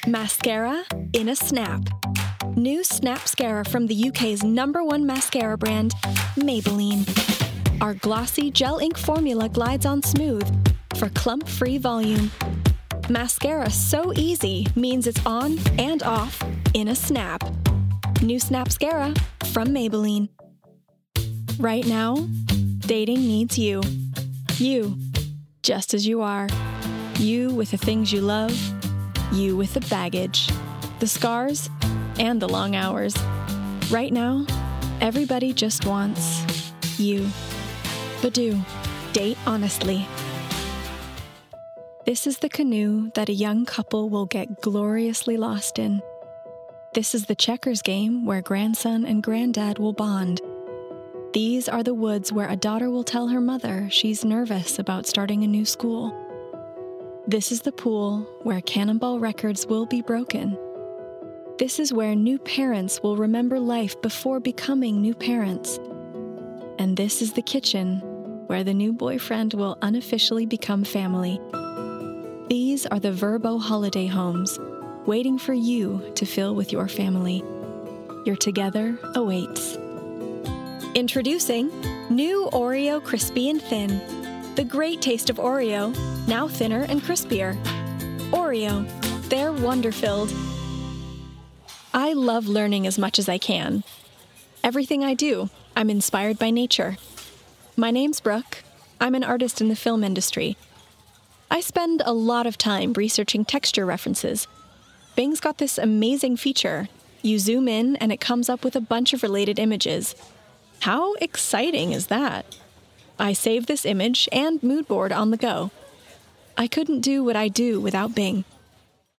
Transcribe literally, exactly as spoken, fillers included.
Mascara in a snap. New Snapscara from the U K's number one mascara brand, Maybelline. Our glossy gel ink formula glides on smooth for clump-free volume. Mascara so easy means it's on and off in a snap. New Snapscara from Maybelline. Right now, dating needs you. You, just as you are. You with the things you love. You with the baggage, the scars, and the long hours. Right now, everybody just wants you. Badoo, date honestly. This is the canoe that a young couple will get gloriously lost in. This is the checkers game where grandson and granddad will bond. These are the woods where a daughter will tell her mother she's nervous about starting a new school. This is the pool where Cannonball records will be broken. This is where new parents will remember life before becoming new parents. And this is the kitchen where the new boyfriend will unofficially become family. These are the Verbo holiday homes, waiting for you to fill with your family. Your together awaits. Introducing new Oreo Crispy and Thin. The great taste of Oreo, now thinner and crispier. Oreo, they're wonder-filled. I love learning as much as I can. Everything I do, I'm inspired by nature. My name's Brooke. I'm an artist in the film industry. I spend a lot of time researching texture references. Bing's got this amazing feature. You zoom in and it comes up with a bunch of related images. How exciting is that? I save this image and mood board on the go. I couldn't do what I do without Bing.